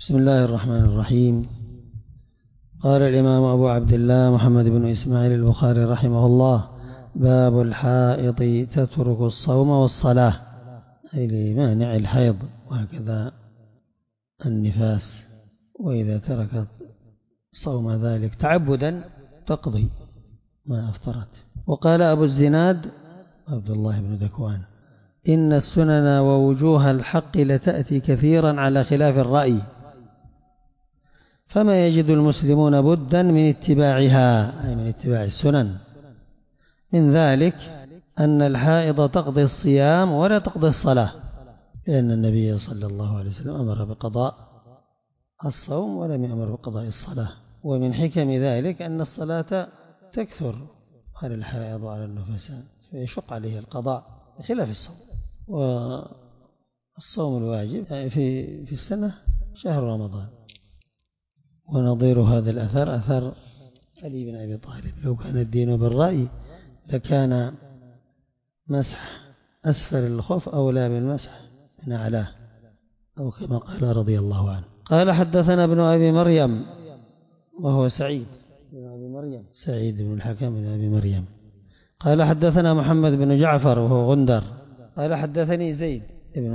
بسم الله الرحمن الرحيم. قال الإمام أبو عبد الله محمد بن إسماعيل البخاري رحمه الله: باب الحائض تترك الصوم والصلاة، أي لمانع الحيض، وهكذا النفاس، وإذا تركت صوم ذلك تعبدا تقضي ما أفطرت. وقال أبو الزناد عبد الله بن ذكوان: إن السنن ووجوه الحق لتأتي كثيرا على خلاف الرأي، فما يجد المسلمون بدا من اتباعها، أي من اتباع السنن. من ذلك أن الحائض تقضي الصيام ولا تقضي الصلاة، لأن النبي صلى الله عليه وسلم أمر بقضاء الصوم ولم يأمر بقضاء الصلاة. ومن حكم ذلك أن الصلاة تكثر على الحائض وعلى النفساء، فيشق عليه القضاء بخلاف الصوم. والصوم الواجب في السنة شهر رمضان. ونظير هذا الأثر أثر علي بن أبي طالب: لو كان الدين بالرأي لكان مسح أسفل الخف أولى بالمسح من أعلاه، أو كما قال رضي الله عنه. قال: حدثنا ابن أبي مريم وهو سعيد بن أبي مريم، سعيد بن الحكم بن أبي مريم. قال: حدثنا محمد بن جعفر وهو غندر. قال: حدثني زيد بن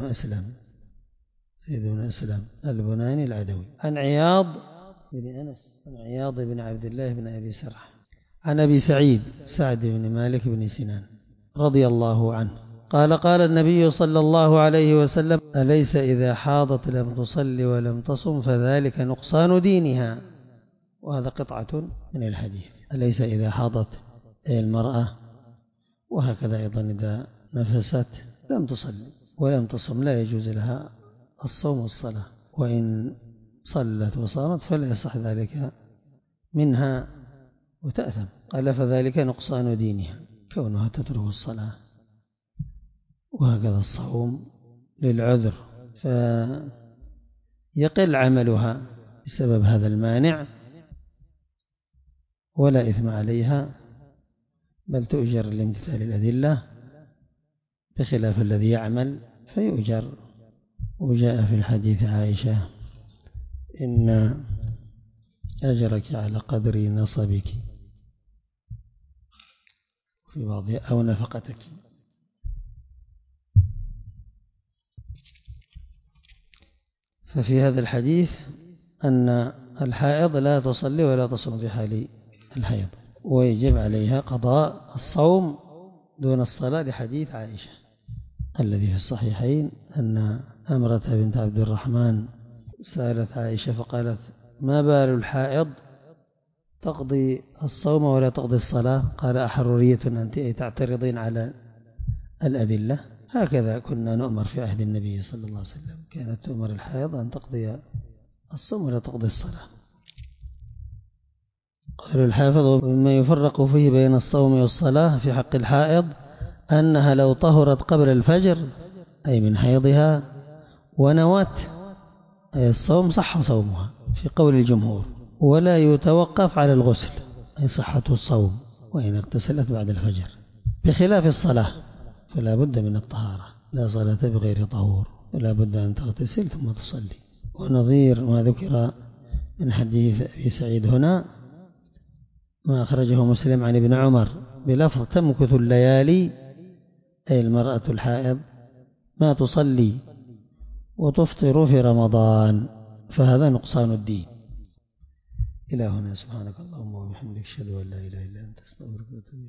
أسلم البناني العدوي عن عياض بن أنس عن عياض بن عبد الله بن أبي سرح عن أبي سعيد سعد بن مالك بن سنان رضي الله عنه قال: قال النبي صلى الله عليه وسلم: أليس إذا حاضت لم تصل ولم تصم فذلك نقصان دينها. وهذا قطعة من الحديث: أليس إذا حاضت المرأة، وهكذا أيضا إذا نفست لم تصلي ولم تصم لا يجوز لها الصوم والصلاة، وإن صلت وصامت فلا يصح ذلك منها وتأثم. قال: فذلك نقصان دينها، كونها تترك الصلاة. وهكذا الصوم للعذر، فيقل عملها بسبب هذا المانع ولا إثم عليها، بل تؤجر لامتثال الأدلة، بخلاف الذي يعمل فيؤجر. وجاء في الحديث عائشة: إن أجرك على قدر نصبك، في بعضها أو نفقتك. ففي هذا الحديث أن الحائض لا تصلي ولا تصوم في حال الحيض، ويجب عليها قضاء الصوم دون الصلاة، لحديث عائشة الذي في الصحيحين أن أمرة بنت عبد الرحمن سألت عائشة فقالت: ما بال الحائض تقضي الصوم ولا تقضي الصلاة؟ قال: أحرورية أنت تعترضين على الأدلة؟ هكذا كنا نؤمر في عهد النبي صلى الله عليه وسلم، كانت تؤمر الحائض أن تقضي الصوم ولا تقضي الصلاة. قال الحافظ: ومما يفرق فيه بين الصوم والصلاة في حق الحائض أنها لو طهرت قبل الفجر، أي من حيضها، ونوت أي الصوم، صح صومها في قول الجمهور، ولا يتوقف على الغسل، أي صحة الصوم وإن اغتسلت بعد الفجر، بخلاف الصلاة فلا بد من الطهارة، لا صلاة بغير طهور، فلا بد أن تغتسل ثم تصلي. ونظير ما ذكر من حديث أبي سعيد هنا ما أخرجه مسلم عن ابن عمر بلفظ: تمكث الليالي، أي المرأة الحائض، ما تصلي وتفطر في رمضان، فهذا نقصان الدين. إلى هنا، سبحانك اللهم وبحمدك، أشهد أن لا إله إلا أنت، أستغفرك وأتوب إليك.